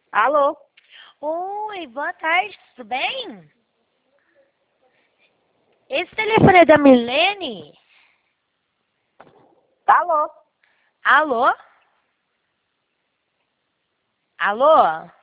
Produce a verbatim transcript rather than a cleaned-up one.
Alô? Oi, boa tarde, tudo bem? Esse telefone é da Milene? Alô? Alô? Alô?